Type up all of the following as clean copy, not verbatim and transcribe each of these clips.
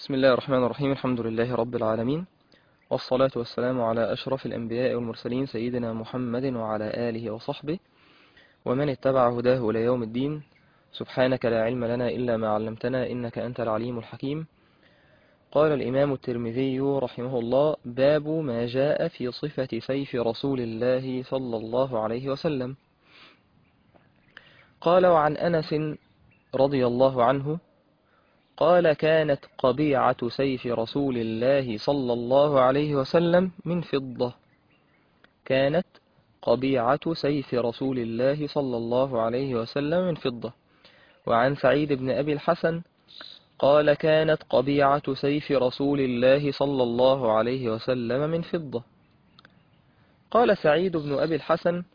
بسم الله الرحمن الرحيم. الحمد لله رب العالمين، والصلاة والسلام على أشرف الأنبياء والمرسلين سيدنا محمد وعلى آله وصحبه ومن اتبع هداه إلى يوم الدين. سبحانك لا علم لنا إلا ما علمتنا إنك أنت العليم الحكيم. قال الإمام الترمذي رحمه الله: باب ما جاء في صفة سيف رسول الله صلى الله عليه وسلم. قال: وعن أنس رضي الله عنه قال: كانت قبيعة سيف رسول الله صلى الله عليه وسلم من فضة. كانت قبيعة سيف رسول الله صلى الله عليه وسلم من فضة. وعن سعيد بن أبي الحسن قال: كانت قبيعة سيف رسول الله صلى الله عليه وسلم من فضة. قال سعيد بن أبي الحسن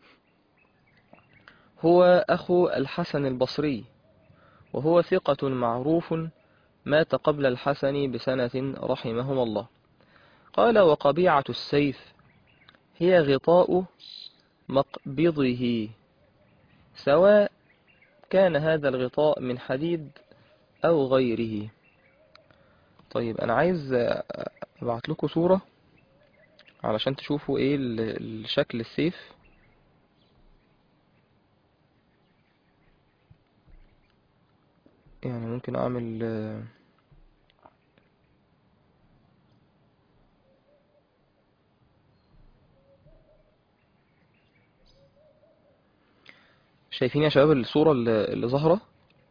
هو أخو الحسن البصري، وهو ثقة معروف، مات قبل الحسن بسنة رحمهما الله. قال: وقبيعة السيف هي غطاء مقبضه، سواء كان هذا الغطاء من حديد أو غيره. طيب أنا عايز أبعت لكم صورة علشان تشوفوا إيه الشكل السيف. يعني ممكن أعمل شايفين يا شباب الصورة اللي ظاهرة؟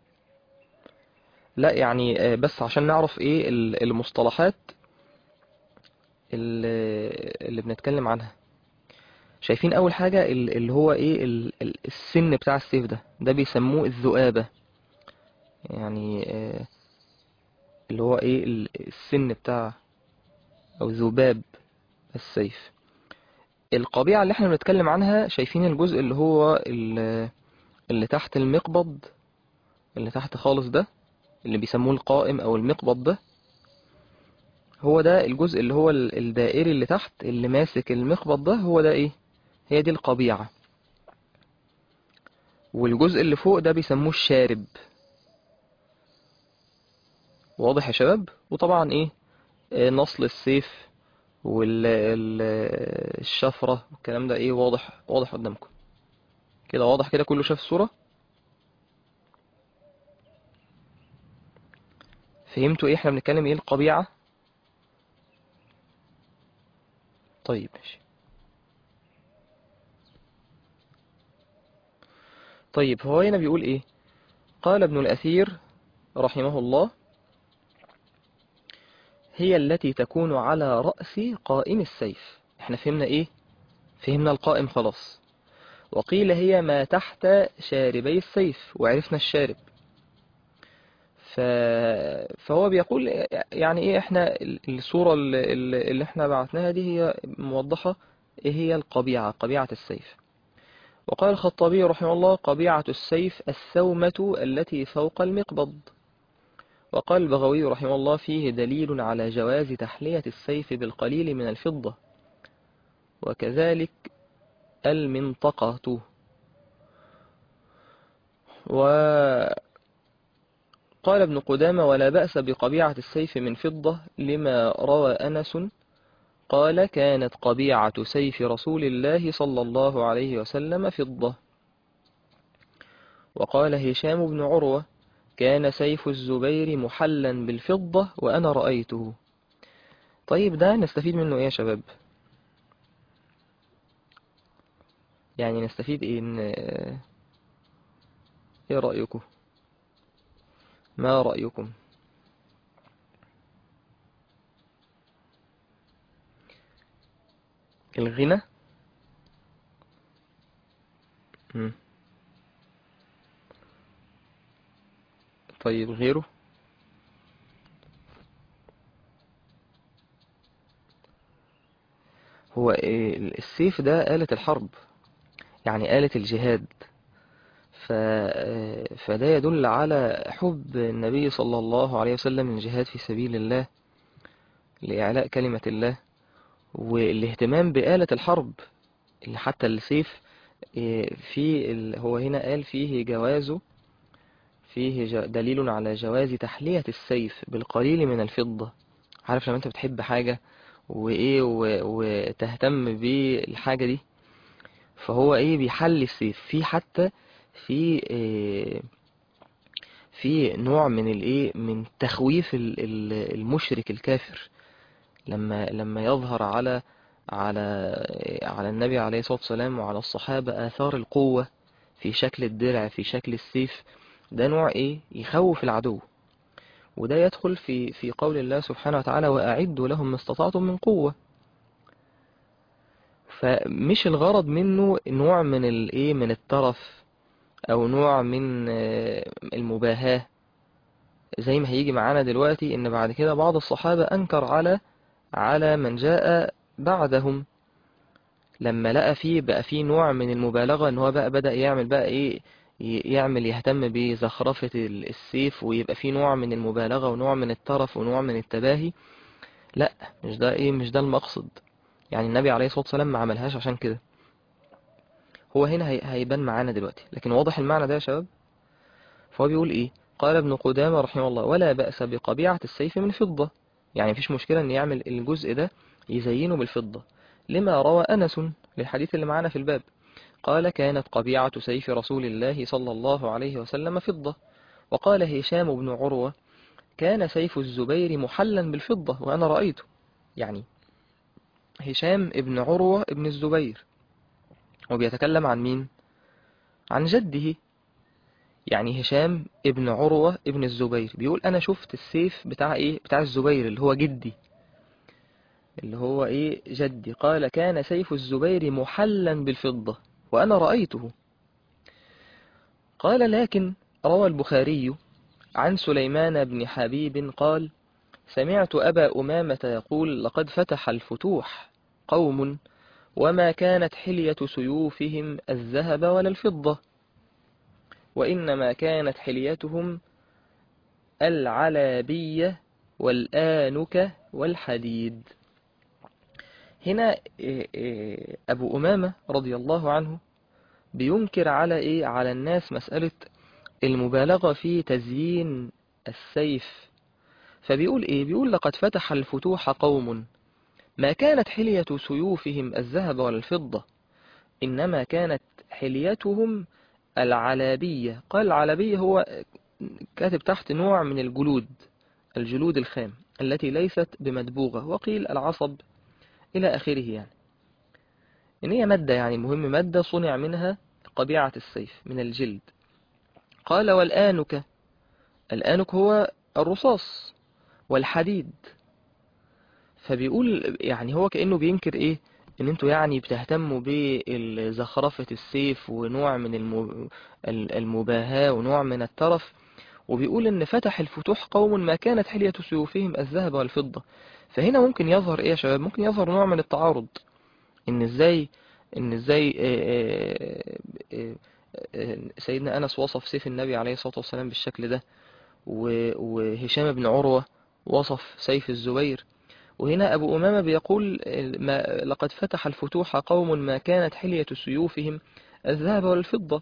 لا يعني بس عشان نعرف إيه المصطلحات اللي بنتكلم عنها. شايفين أول حاجة اللي هو إيه السن بتاع السيف ده بيسموه الذؤابة. يعني اللي هو إيه السن بتاع أو ذباب السيف. القبيعة اللي احنا بنتكلم عنها، شايفين الجزء اللي هو اللي تحت المقبض، اللي تحت خالص ده، اللي بيسموه القائم أو المقبض ده، هو ده الجزء اللي هو الدائري اللي تحت اللي ماسك المقبض ده، هو ده إيه؟ هي دي القبيعة. والجزء اللي فوق ده بيسموه الشارب. واضح يا شباب؟ وطبعا إيه نصل السيف والشفرة والكلام ده إيه واضح قدامكم كده. واضح كده؟ كله شاف الصورة؟ فهمتوا إيه احنا بنتكلم إيه القبيعة؟ طيب ماشي. طيب هو هنا بيقول إيه؟ قال ابن الأثير رحمه الله: هي التي تكون على رأس قائم السيف. احنا فهمنا ايه؟ فهمنا القائم خلاص. وقيل هي ما تحت شاربي السيف، وعرفنا الشارب. ف... فهو بيقول يعني ايه، احنا الصورة اللي احنا بعتناها دي هي موضحة ايه هي القبيعة، قبيعة السيف. وقال الخطابي رحمه الله: قبيعة السيف الثومة التي فوق المقبض. وقال البغوي رحمه الله: فيه دليل على جواز تحلية السيف بالقليل من الفضة، وكذلك المنطقة. وقال ابن قدامة: ولا بأس بقبيعة السيف من فضة، لما روى أنس قال: كانت قبيعة سيف رسول الله صلى الله عليه وسلم فضة. وقال هشام بن عروة: كان سيف الزبير محلا بالفضة وأنا رأيته. طيب ده نستفيد منه ايه يا شباب؟ يعني نستفيد ايه ايه رأيكم؟ ما رأيكم؟ الغنى. مم. طيب غيره؟ هو السيف ده آلة الحرب، يعني آلة الجهاد. ف... فده يدل على حب النبي صلى الله عليه وسلم للجهاد في سبيل الله، لإعلاء كلمة الله، والاهتمام بآلة الحرب. اللي حتى السيف هو هنا قال فيه جوازه فيه دليل على جواز تحلية السيف بالقليل من الفضة. عارف لما انت بتحب حاجة وايه وتهتم بالحاجة دي، فهو ايه بيحلي السيف في حتى في في نوع من الايه من تخويف المشرك الكافر، لما يظهر على على النبي عليه الصلاة والسلام وعلى الصحابة آثار القوة في شكل الدرع في شكل السيف. ده نوع ايه يخوف العدو. وده يدخل في قول الله سبحانه وتعالى وأعدوا لهم ما استطعتم من قوة. فمش الغرض منه نوع من الايه من الترف او نوع من المباهاة، زي ما هيجي معانا دلوقتي ان بعد كده بعض الصحابة انكر على من جاء بعدهم، لما لقى بقى فيه نوع من المبالغة، ان هو بقى بدأ يعمل بقى ايه يهتم بزخرفة السيف، ويبقى فيه نوع من المبالغة ونوع من الترف ونوع من التباهي. لا، مش ده المقصد. يعني النبي عليه الصلاة والسلام ما عملهاش عشان كده. هو هنا هيبان معانا دلوقتي، لكن واضح المعنى ده يا شباب. فهو بيقول ايه؟ قال ابن قدامة رحمه الله ولا بأس بقبيعة السيف من فضة. يعني مفيش مشكلة ان يعمل الجزء ده يزينه بالفضة، لما روى أنس للحديث اللي معانا في الباب. قال كانت قبيعة سيف رسول الله صلى الله عليه وسلم فضة. وقال هشام بن عروة كان سيف الزبير محلا بالفضة وأنا رأيته. يعني هشام ابن عروة ابن الزبير، وبيتكلم عن مين؟ عن جده. يعني هشام ابن عروة ابن الزبير بيقول أنا شفت السيف بتاع إيه بتاع الزبير اللي هو جدي، اللي هو إيه جدي. قال كان سيف الزبير محلا بالفضة وأنا رأيته. قال لكن روى البخاري عن سليمان بن حبيب قال سمعت أبا أمامة يقول لقد فتح الفتوح قوم وما كانت حلية سيوفهم الذهب ولا الفضة، وإنما كانت حليتهم العلابية والآنك والحديد. هنا أبو أمامة رضي الله عنه بينكر على الناس مسألة المبالغة في تزيين السيف. فبيقول بيقول لقد فتح الفتوح قوم ما كانت حلية سيوفهم الذهب ولا الفضة، إنما كانت حليتهم العلابية. قال العلابية هو كاتب تحت نوع من الجلود الخام التي ليست بمدبوغة، وقيل العصب إلى آخره. يعني إن هي مادة، يعني مهم مادة صنع منها قبيعة السيف من الجلد. قال والآنك، الآنك هو الرصاص والحديد. فبيقول يعني هو كأنه بينكر ان انتوا يعني بتهتموا بزخرفة السيف ونوع من المباهاة ونوع من الترف، وبيقول ان فتح الفتوح قوم ما كانت حلية سيوفهم الذهب والفضة. فهنا ممكن يظهر يا شباب، ممكن يظهر نوع من التعارض. ان ازاي ان ازاي سيدنا أنس وصف سيف النبي عليه الصلاة والسلام بالشكل ده، وهشام بن عروة وصف سيف الزبير، وهنا أبو أمامة بيقول لقد فتح الفتوح قوم ما كانت حلية سيوفهم الذهب والفضة.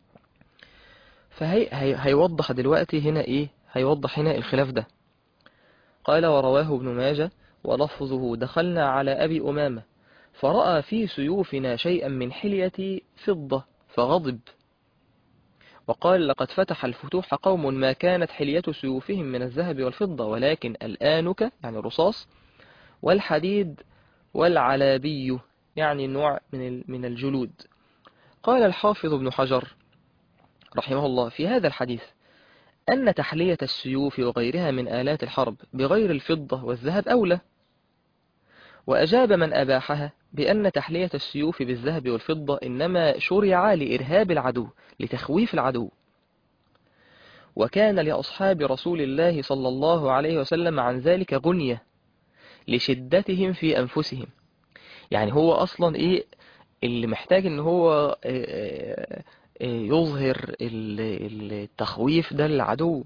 هيوضح دلوقتي هنا هيوضح هنا الخلاف ده. قال ورواه ابن ماجه ولفظه دخلنا على أبي أمامة فرأى في سيوفنا شيئا من حلية فضة فغضب، وقال لقد فتح الفتوح قوم ما كانت حلية سيوفهم من الذهب والفضة ولكن الآنك يعني الرصاص والحديد والعلابي يعني نوع من الجلود. قال الحافظ ابن حجر رحمه الله في هذا الحديث أن تحلية السيوف وغيرها من آلات الحرب بغير الفضة والذهب أولى، وأجاب من أباحها بأن تحلية السيوف بالذهب والفضة إنما شرع لإرهاب العدو لتخويف العدو، وكان لأصحاب رسول الله صلى الله عليه وسلم عن ذلك غنية لشدتهم في أنفسهم. يعني هو أصلا اللي محتاج ان هو يظهر التخويف ده للعدو،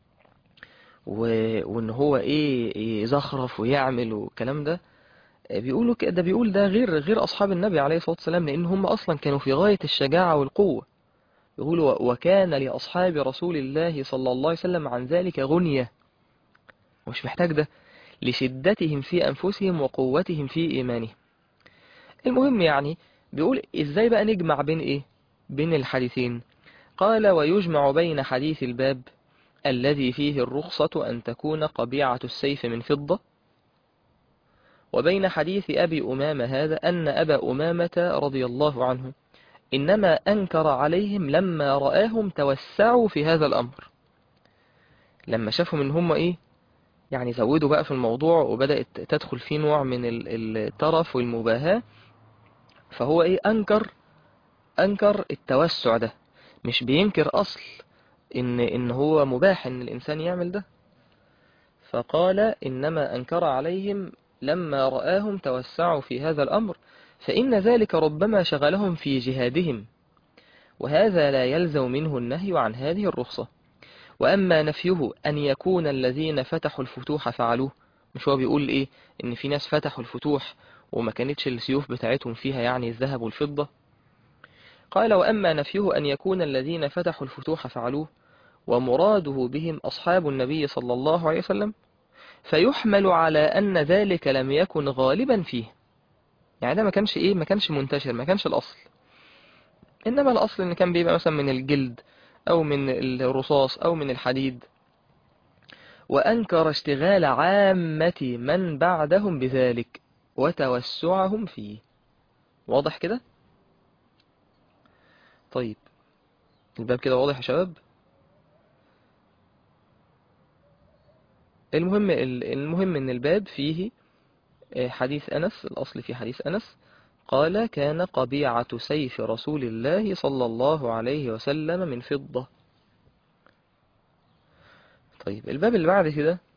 وان هو يزخرف ويعمل والكلام ده. بيقولوا ده بيقول ده غير اصحاب النبي عليه الصلاة والسلام، لان هم اصلا كانوا في غاية الشجاعة والقوة. يقول وكان لأصحاب رسول الله صلى الله عليه وسلم عن ذلك غنية، ومش محتاج ده، لشدتهم في أنفسهم وقوتهم في إيمانهم. المهم يعني بيقول إزاي بقى نجمع بين إيه؟ بين الحديثين. قال ويجمع بين حديث الباب الذي فيه الرخصة أن تكون قبيعة السيف من فضة، وبين حديث أبي أمامة هذا أن أبا أمامة رضي الله عنه إنما أنكر عليهم لما رآهم توسعوا في هذا الأمر، لما شافوا من هم إيه يعني زودوا بقى في الموضوع وبدأت تدخل فيه نوع من الترف والمباهاة، فهو إيه أنكر التوسع ده، مش بينكر أصل إن هو مباح إن الإنسان يعمل ده. فقال إنما أنكر عليهم لما رآهم توسعوا في هذا الأمر، فإن ذلك ربما شغلهم في جهادهم، وهذا لا يلزم منه النهي عن هذه الرخصة. وأما نفيه أن يكون الذين فتحوا الفتوح فعلوه، مش هو بيقول إيه إن في ناس فتحوا الفتوح وما كانتش السيوف بتاعتهم فيها يعني الذهب والفضة. قال وأما نفيه أن يكون الذين فتحوا الفتوح فعلوه ومراده بهم أصحاب النبي صلى الله عليه وسلم، فيحمل على أن ذلك لم يكن غالبا فيه، يعني ده ما كانش منتشر، ما كانش الأصل، إنما الأصل إن كان بيبقى مثلا من الجلد أو من الرصاص أو من الحديد. وأنكر اشتغال عامة من بعدهم بذلك وتوسعهم فيه. واضح كده؟ طيب الباب كده واضح يا شباب؟ المهم إن الباب فيه حديث أنس، الأصل في حديث أنس قال كان قبيعة سيف رسول الله صلى الله عليه وسلم من فضة. طيب الباب اللي بعد كده